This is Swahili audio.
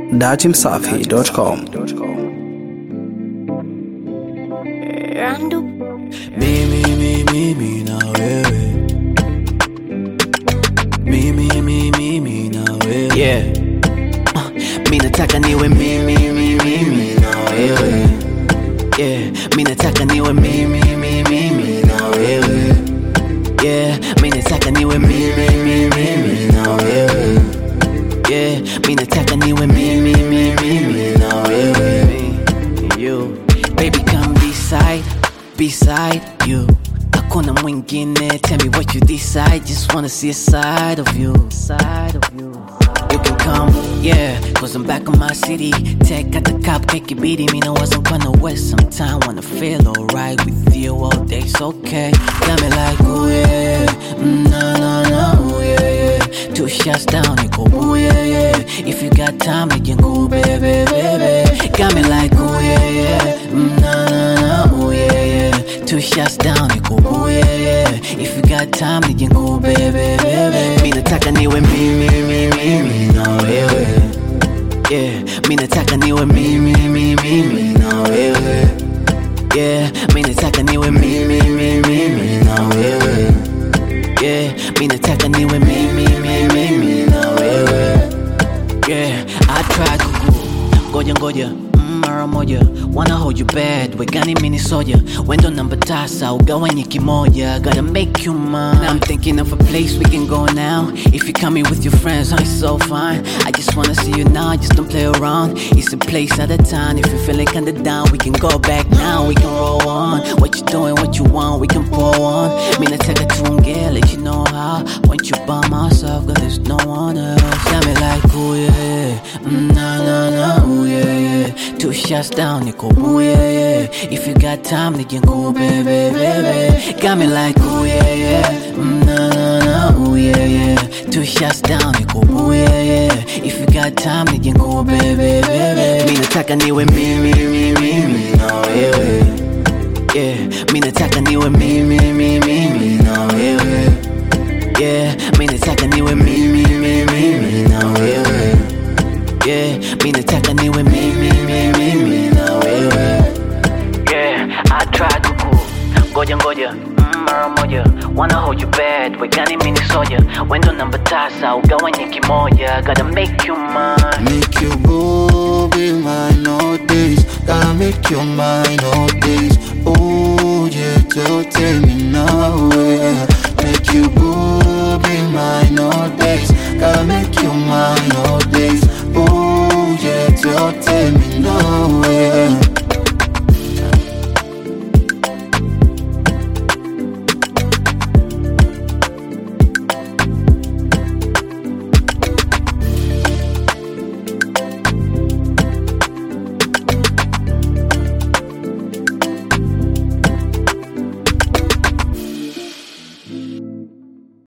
datimsafi.com. Mimi na wewe. Mimi na wewe. Yeah. Mi nataka niwe mimi na wewe. Yeah. Mi nataka niwe mimi na wewe. Yeah. Mi nataka niwe mimi na wewe. Yeah. Mi nataka niwe mimi na wewe. You. Baby come beside you. Hakuna mwingine, tell me what you decide. Just wanna see a side of you. You can come, yeah, cause I'm back in my city. Take out the cupcake, you beating me. No, wasn't gonna waste some time. Wanna feel alright with you all day, it's okay. Got me like, ooh yeah, no, ooh yeah. 2 shots down, you go, ooh yeah. If you got time, you can go, baby. Got me like, ooh yeah, no, ooh yeah. 2 shots down, you go, ooh yeah. If you got time, you can go, baby. Mi nataka niwe mimi na wewe. Yeah, mi nataka niwe mimi na wewe. Yeah, mi nataka niwe mimi na wewe. Yeah, mi nataka niwe mimi na wewe. Yeah, I tried to ngoja mara moja, wanna hold you bad, we gani mini soja. Wendo namba tasa, ugawanye kimoja. Gotta make you mine. I'm thinking of a place we can go now. If you coming with your friends, I'm so fine. I just wanna see you now, just don't play around. It's a place at a time. If you're feeling kinda down, we can go back now, we can roll on. What you doing, what you want, we can pour on. Me nataka tuongea, let you know how. Want you by myself, cause there's no one else. Got me like, ooh yeah, no, ooh yeah. 2 shots down, you go, ooh yeah. If you got time, then you go, baby. Got me like, ooh yeah, no, ooh yeah. 2 shots down, you go, ooh yeah. If you got time, then you go, baby. Mi nataka niwe mimi na wewe. Yeah, mi nataka niwe mimi na wewe. Yeah, mi nataka niwe mimi na wewe. Yeah, mi nataka niwe mimi na wewe. Yeah, I tried to cool. Ngoja mara moja, wanna hold you bad, we gani mini soja. Wendo namba tasa, ugawanye kimoja. Gotta make you mine. Make you go be mine all days. Gotta make you mine all days. Oh yeah, don't tell me now. Make you go be mine all days. Gotta make